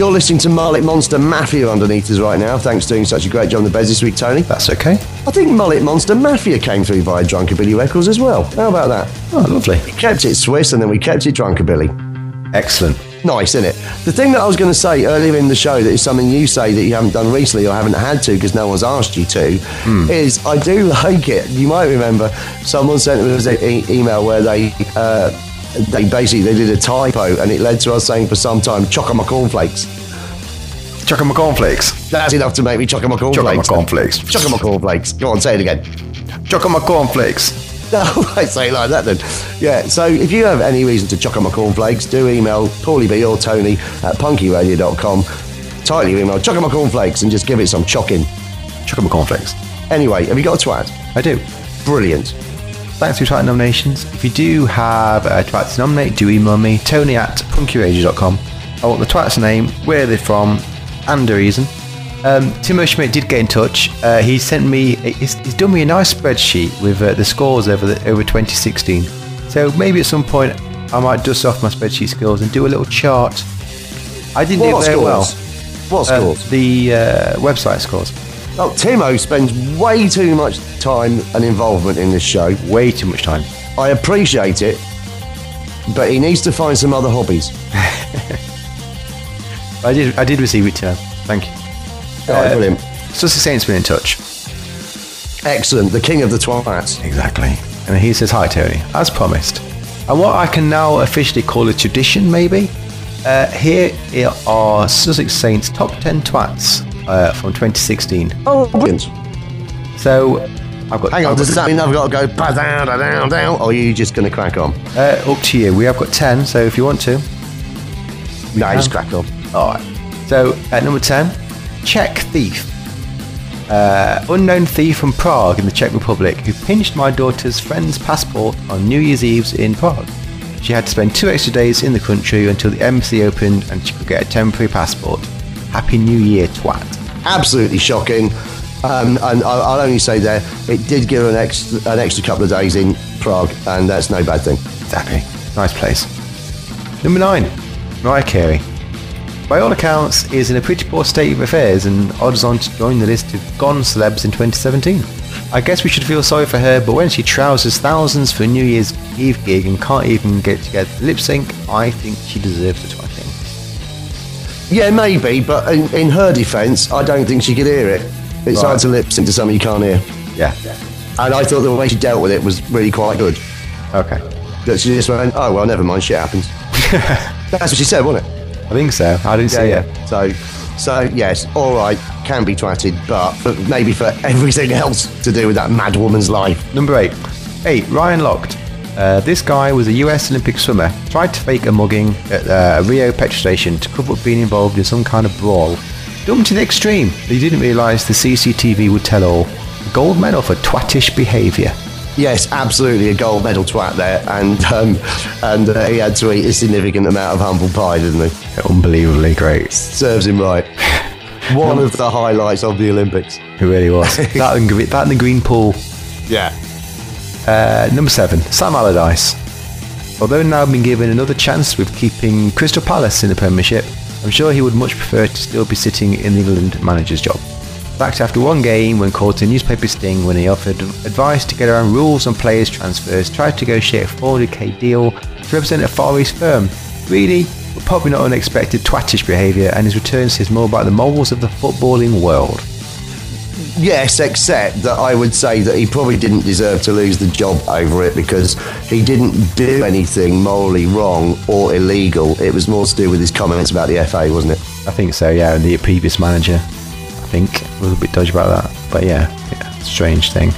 You're listening to Mullet Monster Mafia underneath us right now. Thanks for doing such a great job on the beds this week, Tony. That's okay. I think Mullet Monster Mafia came through via Drunkabilly Records as well. How about that? Oh, lovely. We kept it Swiss and then we kept it Drunkabilly. Excellent. Nice, isn't it? The thing that I was going to say earlier in the show that is something you say that you haven't done recently or haven't had to because no one's asked you to, mm. is I do like it. You might remember someone sent us an e- email where they uh, they basically they did a typo and it led to us saying for some time, chock on my cornflakes. Chock on my cornflakes. That's enough to make me chock on my cornflakes. Chock on my cornflakes. Chock on my cornflakes. Go on, say it again. Chock on my cornflakes. No, I say it like that then. Yeah, so if you have any reason to chock on my cornflakes, do email Paulie B or Tony at punky radio dot com. Title your email, chock on my cornflakes, and just give it some chocking. Chock on my cornflakes. Anyway, have you got a twat? I do. Brilliant. Thanks for your twat nominations. If you do have a twat to nominate, do email me, Tony at punky radio dot com. I want the twat's name, where they're from, and a reason. Um, Timo Schmidt did get in touch. Uh, he sent me, he's, he's done me a nice spreadsheet with uh, the scores over the, over twenty sixteen. So maybe at some point I might dust off my spreadsheet skills and do a little chart. I didn't what do it very scores? well. What scores? Uh, the uh, website scores. Oh, Timo spends way too much time and involvement in this show. Way too much time. I appreciate it, but he needs to find some other hobbies. I did I did receive it, Timo. Thank you. Oh, uh, brilliant. Sussy Saint's been in touch. Excellent. The king of the twats. Exactly. And he says, hi, Tony. As promised. And what I can now officially call a tradition, maybe, uh, here are Sussex Saints' top ten twats uh, from twenty sixteen. Oh, brilliant. So, I've got... Hang on, I've does got, that mean I've got to go down, down, down, or are you just going to crack on? Uh, up to you. We have got ten, so if you want to... No, just crack on. All right. So, at number ten... Czech thief. Uh, unknown thief from Prague in the Czech Republic who pinched my daughter's friend's passport on New Year's Eve in Prague. She had to spend two extra days in the country until the embassy opened and she could get a temporary passport. Happy New Year, twat. Absolutely shocking. Um, and I'll only say there, it did give her an extra, an extra couple of days in Prague, and that's no bad thing. Exactly. Nice place. Number nine. Mariah Carey. By all accounts, is in a pretty poor state of affairs and odds on to join the list of gone celebs in twenty seventeen. I guess we should feel sorry for her, but when she trousers thousands for a New Year's Eve gig and can't even get together to lip sync, I think she deserves the twatting. Yeah, maybe, but in, in her defence, I don't think she could hear it. It's Right. hard to lip sync to something you can't hear. Yeah. And I thought the way she dealt with it was really quite good. Okay. That she just went, oh, well, never mind, shit happens. That's what she said, wasn't it? I think so. I didn't see it. So, so yes, all right, can be twatted, but for, maybe for everything else to do with that mad woman's life. Number eight. Eight. Ryan Lochte. Uh, this guy was a U S Olympic swimmer. Tried to fake a mugging at uh, a Rio petrol station to cover up being involved in some kind of brawl. Done to the extreme. He didn't realise the C C T V would tell all. Gold medal for twattish behaviour. Yes, absolutely, a gold medal twat there, and um, and uh, he had to eat a significant amount of humble pie, didn't he? Unbelievably great. Serves him right. One of the highlights of the Olympics. It really was. that, and, that and the green pool. Yeah. Uh, number seven, Sam Allardyce. Although now been given another chance with keeping Crystal Palace in the Premiership, I'm sure he would much prefer to still be sitting in the England manager's job. Backed after one game when caught in newspaper sting when he offered advice to get around rules on players' transfers, tried to negotiate a four hundred k deal to represent a Far East firm. Greedy, but probably not unexpected twattish behaviour, and his return says more about the morals of the footballing world. Yes, except that I would say that he probably didn't deserve to lose the job over it because he didn't do anything morally wrong or illegal. It was more to do with his comments about the F A, wasn't it? I think so, yeah, and the previous manager. I think a little bit dodgy about that, but yeah, yeah, strange thing.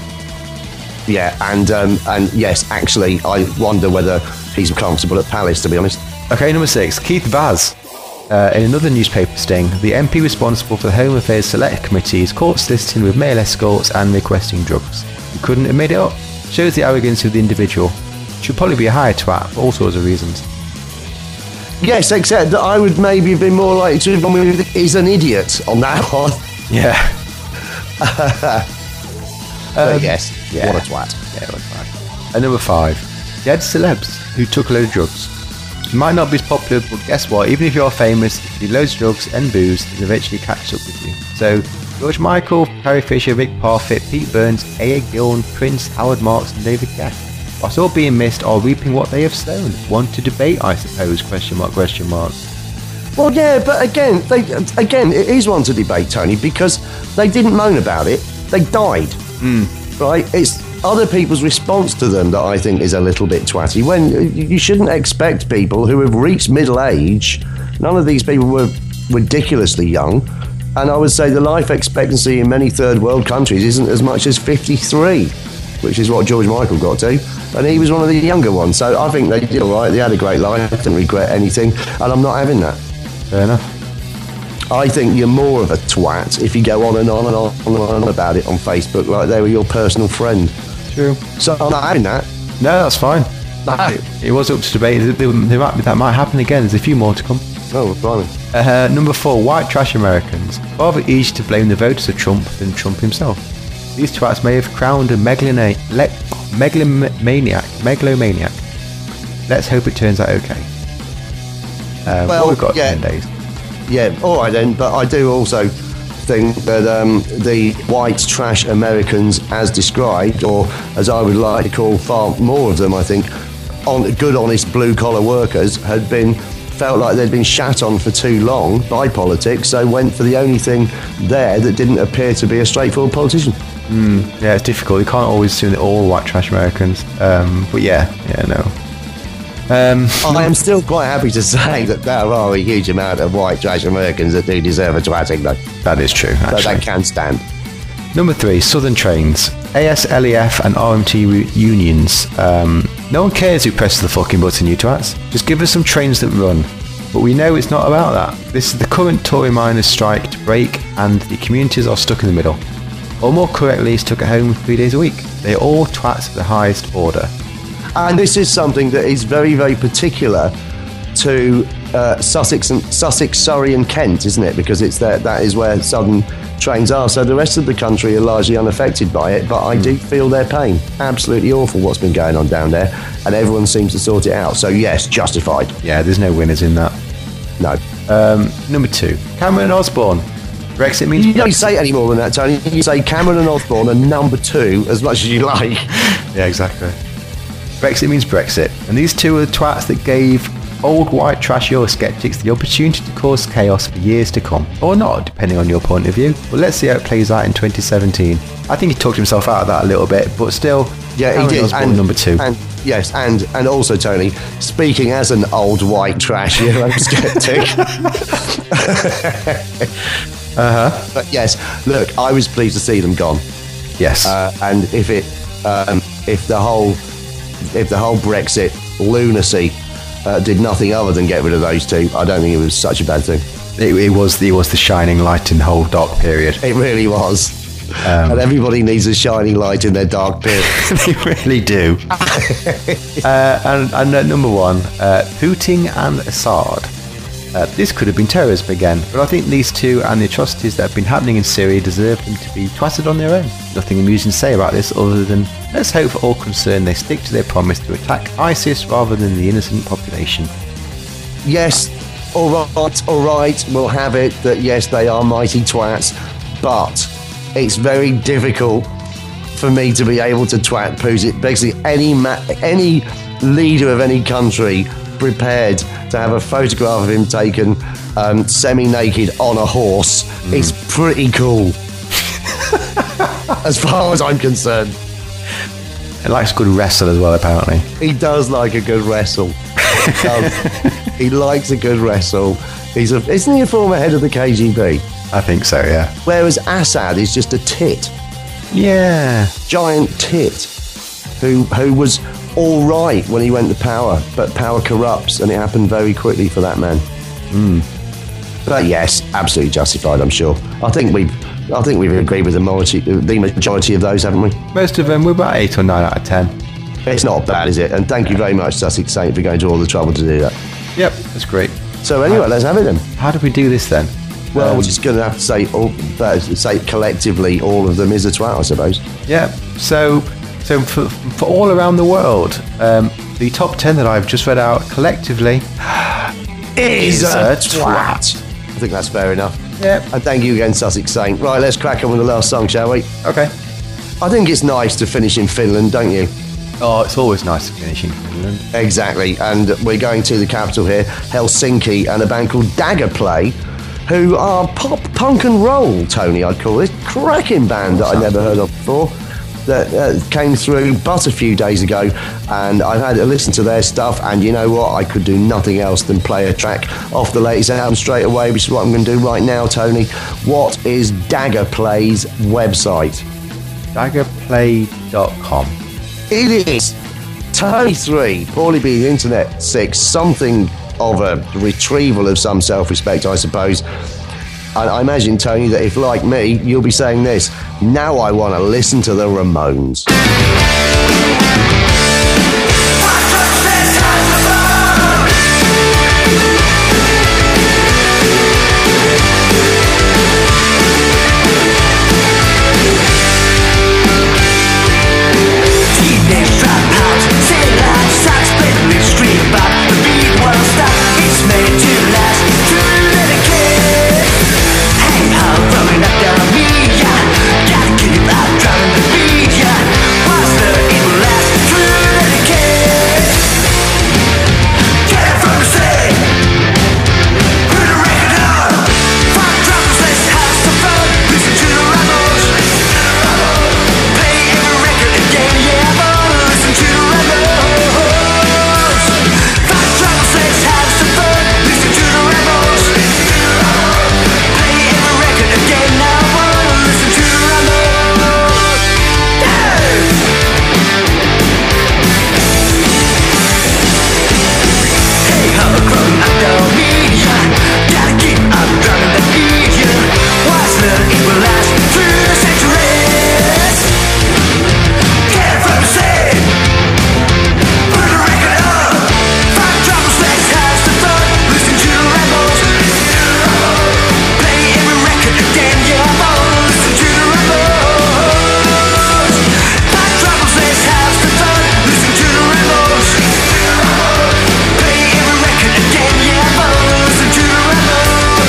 Yeah, and um, and yes, actually, I wonder whether he's comfortable at Palace, to be honest. Okay, number six, Keith Vaz. Uh, in another newspaper sting, the M P responsible for the Home Affairs Select Committee is caught soliciting with male escorts and requesting drugs. He couldn't have made it up. Shows the arrogance of the individual. Should probably be a higher twat for all sorts of reasons. Yes, except that I would maybe have been more likely to have gone with he's an idiot on that one. Yeah. But um, yes, yeah. what a twat. Yeah, what a twat. And number five, dead celebs who took a load of drugs. You might not be as popular, but guess what? Even if you're famous, you do loads of drugs and booze, and eventually catch up with you. So, George Michael, Carrie Fisher, Rick Parfitt, Pete Burns, A A Gillen, Prince, Howard Marks, and David Gaff, whilst all being missed, are reaping what they have sown. Want to debate, I suppose? Question mark, question mark. Well, yeah, but again, they, again, it is one to debate, Tony, because they didn't moan about it. They died, mm. right? It's other people's response to them that I think is a little bit twatty. When you shouldn't expect people who have reached middle age. None of these people were ridiculously young, and I would say the life expectancy in many third world countries isn't as much as fifty-three, which is what George Michael got to, and he was one of the younger ones. So I think they did all right. They had a great life. Didn't regret anything, and I'm not having that. Fair enough. I think you're more of a twat if you go on and on and on and on about it on Facebook like they were your personal friend. True. So I'm not having that. No, that's fine. No. It, it was up to debate. There, there might be, that might happen again. There's a few more to come. Oh, blimey. Uh, number four, white trash Americans. Rather easy to blame the voters of Trump than Trump himself. These twats may have crowned a megalona- le- megalomaniac. Megalomaniac. Let's hope it turns out okay. Uh, Well, what we've got yeah. ten days. Yeah, all right then, but I do also think that um, the white trash Americans, as described, or as I would like to call far more of them, I think, on good, honest blue-collar workers, had been felt like they'd been shat on for too long by politics, so went for the only thing there that didn't appear to be a straightforward politician. Mm, yeah, it's difficult. You can't always assume that all white trash Americans. Um, but yeah, yeah, no. Um, I am still quite happy to say that there are a huge amount of white trash Americans that do deserve a twatting, though. that is true, So actually. they can stand. Number three, Southern Trains. A S L E F and R M T re- unions. Um, no one cares who presses the fucking button, you twats. Just give us some trains that run. But we know it's not about that. This is the current Tory miners' strike to break, and the communities are stuck in the middle. Or more correctly, stuck at home three days a week. They are all twats of the highest order. And this is something that is very, very particular to uh, Sussex, and Sussex, Surrey, and Kent, isn't it? Because it's that that is where Southern trains are. So the rest of the country are largely unaffected by it. But I do feel their pain. Absolutely awful what's been going on down there, and everyone seems to sort it out. So yes, justified. Yeah, there's no winners in that. No, Um, number two, Cameron Osborne. Brexit means you don't say any more than that, Tony. You say Cameron and Osborne are number two as much as you like. Yeah, exactly. Brexit means Brexit, and these two are the twats that gave old white trash Eurosceptics the opportunity to cause chaos for years to come. Or not, depending on your point of view. But let's see how it plays out in twenty seventeen. I think he talked himself out of that a little bit, but still, Yeah, Cameron he did. Osborne, And, number two. And yes, and and also Tony, speaking as an old white trash Eurosceptic. Uh-huh. But yes, look, I was pleased to see them gone. Yes. Uh, and if it, um, if the whole, if the whole Brexit lunacy uh, did nothing other than get rid of those two, I don't think it was such a bad thing. it, it was the, it was the shining light in the whole dark period. It really was. Um, and everybody needs a shining light in their dark period. They really do. uh, and and uh, number one, uh, Putin and Assad. Uh, this could have been terrorism again, but I think these two and the atrocities that have been happening in Syria deserve them to be twatted on their own. Nothing amusing to say about this other than let's hope for all concerned they stick to their promise to attack ISIS rather than the innocent population. Yes, all right, all right, we'll have it that yes, they are mighty twats, but it's very difficult for me to be able to twat Putin. Basically, any ma- any leader of any country prepared to have a photograph of him taken um, semi-naked on a horse mm. is pretty cool. As far as I'm concerned. He likes a good wrestle as well, apparently. He does like a good wrestle. He, does. He likes a good wrestle. He's a, isn't he a former head of the K G B? I think so, yeah. Whereas Assad is just a tit. Yeah. Giant tit. Who who was all right when he went to power, but power corrupts, and it happened very quickly for that man. Mm. But yes, absolutely justified, I'm sure. I think we've I think we've agreed with the majority, the majority of those, haven't we? Most of them, we're about eight or nine out of ten. It's not bad, is it? And thank you very much, Sussex Saint, for going to all the trouble to do that. Yep, that's great. So anyway, how, let's have it then. How do we do this then? Well, Um, we're just going to have to say, all, uh, say collectively, all of them is a twat, I suppose. Yeah. So, so for, for all around the world, um, The top ten that I've just read out collectively is a twat. I think that's fair enough. Yeah. And thank you again, Sussex Saint. Right, let's crack on with the last song, shall we? Okay. I think it's nice to finish in Finland, don't you? Oh, it's always nice to finish in Finland. Exactly. And we're going to the capital here, Helsinki, and a band called Daggerplay, who are pop, punk and roll, Tony, I'd call it. Cracking band that I'd never heard of before. That uh, came through but a few days ago, and I've had to listen to their stuff, and you know what, I could do nothing else than play a track off the latest album straight away, which is what I'm going to do right now. Tony, what is Daggerplay's website? Daggerplay dot com. It is Tony three, Paulie B, the Internet six, something of a retrieval of some self-respect, I suppose. And I imagine, Tony, that if, like me, you'll be saying this, now I want to listen to the Ramones. Teenage dropouts, say life sucks, but we scream about the beat won't stop. It's made to last, to dedicate. Hey, I'm running up down me, yeah. Gotta keep out driving the beat, yeah. What's the evil last, to dedicate? Get it from the sea. Put a record on. Five drums, let's have some fun. Listen to the Ramones. Play every record again, yeah. Listen to the Ramones. Five drums, let's have some fun. Listen to the Ramones. Play every record again now. Listen to the Ramones. Yeah. Hey, I'm growing up down me, yeah. Gotta keep on driving the beat, yeah. What's the evil last through the centuries? Get it from the sea. Put a record on. Five drums, let's have some fun. Listen to the Ramones. Play every record again, yeah. Listen to the Ramones. Five drums, let's have some fun. Listen to the Ramones. Play every record again, yeah. Listen to the Ramones.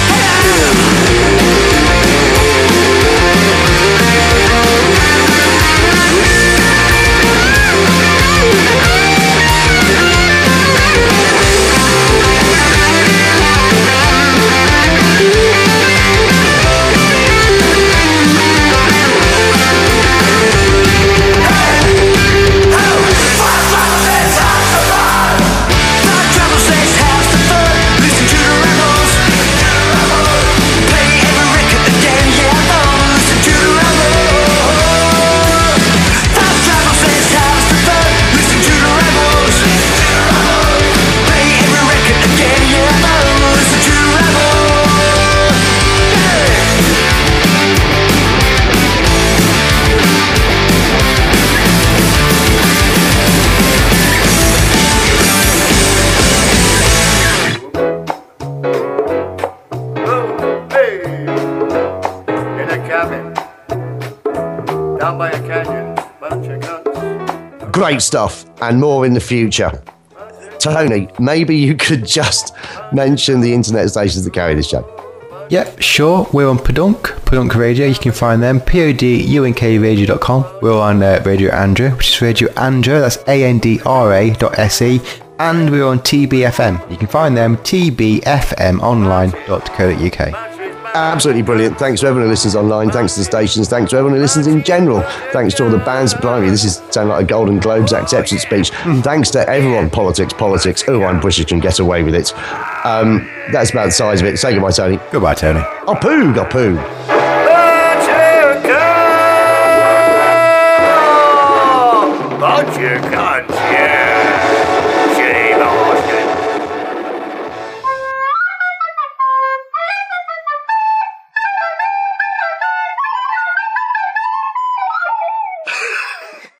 Great stuff, and more in the future. Tony, maybe you could just mention the internet stations that carry this show. Yep, sure. We're on Podunk, Podunk Radio. You can find them. P O D U N K radio dot com. We're on uh, Radio Andra, which is Radio Andra. That's A N D R A dot S E. And we're on T B F M. You can find them. T B F M online dot co dot U K. Absolutely brilliant. Thanks to everyone who listens online. Thanks to the stations. Thanks to everyone who listens in general. Thanks to all the bands. Blimey, this is sounding like a Golden Globes acceptance speech. Mm. Thanks to everyone. Politics, politics. Oh, I'm British and get away with it. Um, that's about the size of it. Say goodbye, Tony. Goodbye, Tony. I'll poog, I'll poog. But you can't, yeah. Shame on.